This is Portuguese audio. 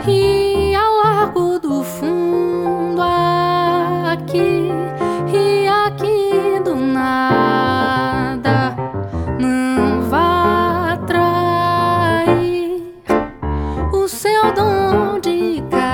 e ao largo do fundo aqui e aqui do nada. Não vá trair o seu dom de